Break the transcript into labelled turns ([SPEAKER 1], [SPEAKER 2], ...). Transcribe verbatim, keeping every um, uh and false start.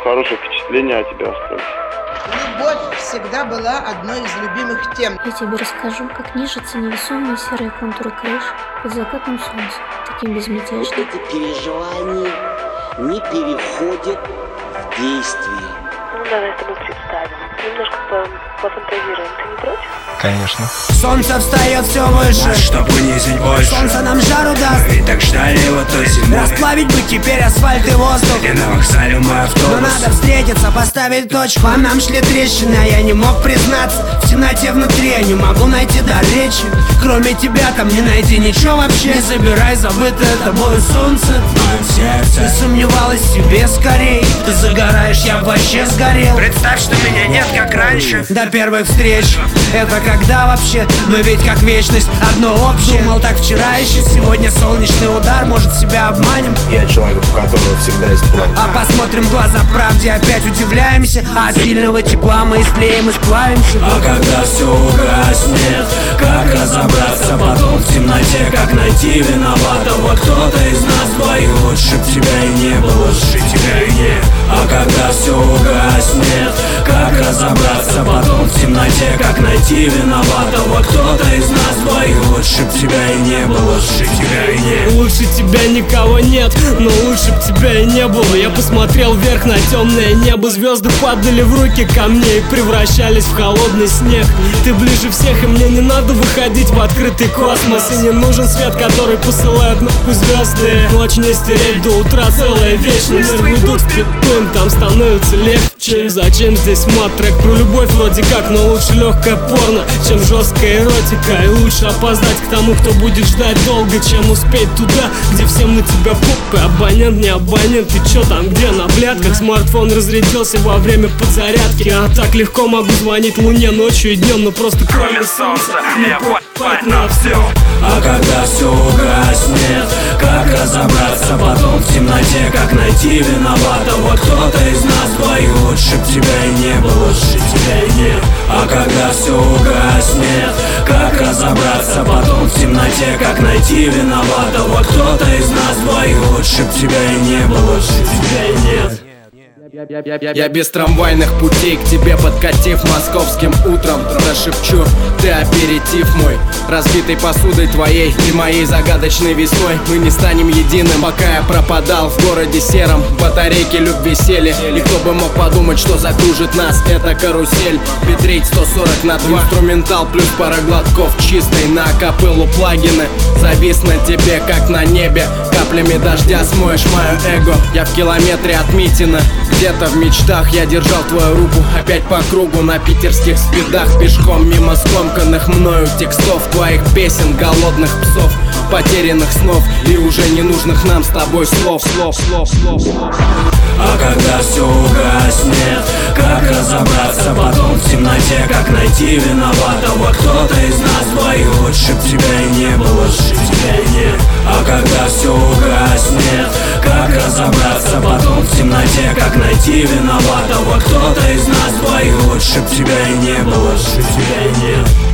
[SPEAKER 1] хорошее впечатление о тебе оставить.
[SPEAKER 2] Любовь всегда была одной из любимых тем.
[SPEAKER 3] Я тебе расскажу, как нежатся невесомые серые контуры крыш под закатным солнцем, таким безмятежным.
[SPEAKER 4] Вот эти переживания не переходят в действие.
[SPEAKER 5] Ну, давай с тобой представим. Немножко по пофантазируем. Ты не против?
[SPEAKER 6] Конечно.
[SPEAKER 7] Солнце встает все выше,
[SPEAKER 8] а что понизить больше?
[SPEAKER 7] Солнце нам жару даст.
[SPEAKER 8] Мы так ждали его той зимой.
[SPEAKER 7] Расплавить бы теперь асфальт и воздух.
[SPEAKER 8] И на вокзале мой автобус.
[SPEAKER 7] Но надо встретиться, поставить точку. По нам шли трещины, а я не мог признаться. В темноте внутри я не могу найти дар речи. Кроме тебя там не найти ничего вообще. Не забирай забытое тобой солнце в моем сердце. Ты сомневалась в себе скорее. Ты загораешь, я вообще сгорел.
[SPEAKER 8] Представь, что меня нет, как раньше.
[SPEAKER 7] До первых встреч. Это когда вообще? Мы ведь как вечность, одно общее. Думал так вчера еще, сегодня солнечный удар. Может себя обманем?
[SPEAKER 6] Я человек, у которого всегда есть план.
[SPEAKER 7] А посмотрим в глаза правде, опять удивляемся. От сильного тепла мы истлеем и сплавимся.
[SPEAKER 8] А когда все угаснет, как разобраться потом в темноте? Как найти виноватого? Кто-то из нас двоих. Лучше б тебя и не было, лучше тебя и нет. А когда все угаснет, как разобраться потом в темноте? Как найти виноватого? Кто-то из нас двоих. Лучше б тебя и не было, лучше тебя и нет.
[SPEAKER 9] Лучше тебя никого нет, но лучше б тебя и не было. Я посмотрел вверх на темное небо. Звезды падали в руки ко мне и превращались в холодный снег. Ты ближе всех, и мне не надо выходить в открытый космос. И не нужен свет, который посылает нахуй звезды. Ночь не стереть до утра, целая вечность. Мир уйдут в питун, там становится легче. Зачем здесь мат-трек про любовь вроде как, но лучше легкое порно, чем жесткая эротика. И лучше опоздать к тому, кто будет ждать долго, чем успеть туда, где всем на тебя поп. И абонент, не абонент, ты чё там, где на блядках? Смартфон разрядился во время подзарядки. Я так легко могу звонить луне ночью и днем, но просто кроме солнца я плать на все.
[SPEAKER 8] А когда все угаснет, как разобраться потом в темноте? Как найти виноватого? Кто-то из нас двоих. Лучше б тебя и не было, лучше тебя и нет. А когда все угаснет, как разобраться потом в темноте? Как найти виноватого? Кто-то из нас двоих. Лучше б тебя и не было, лучше тебя и нет.
[SPEAKER 10] Я, я, я, я без трамвайных путей к тебе подкатив московским утром прошепчу, ты аперитив мой. Разбитой посудой твоей и моей загадочной весной мы не станем единым, пока я пропадал в городе сером. Батарейки любви сели, и кто бы мог подумать, что закружит нас эта карусель. Битрейт сто сорок на два, инструментал плюс пара глотков чистой на акапеллу плагины. Завис на тебе, как на небе, каплями дождя смоешь мое эго. Я в километре от Митина. Где-то в мечтах я держал твою руку опять по кругу на питерских спидах. Пешком мимо скомканных мною текстов, твоих песен, голодных псов, потерянных снов и уже ненужных нам с тобой слов, слов, слов, слов, слов.
[SPEAKER 8] А когда все угаснет, как разобраться потом в темноте? Как найти виноватого? Кто-то из нас двоих. Лучше б тебя и не было, лучше тебя и нет. А когда все угаснет, как разобраться потом в темноте? Как найти виноватого? Кто-то из нас двоих. Лучше б тебя и не было, лучше тебя и нет.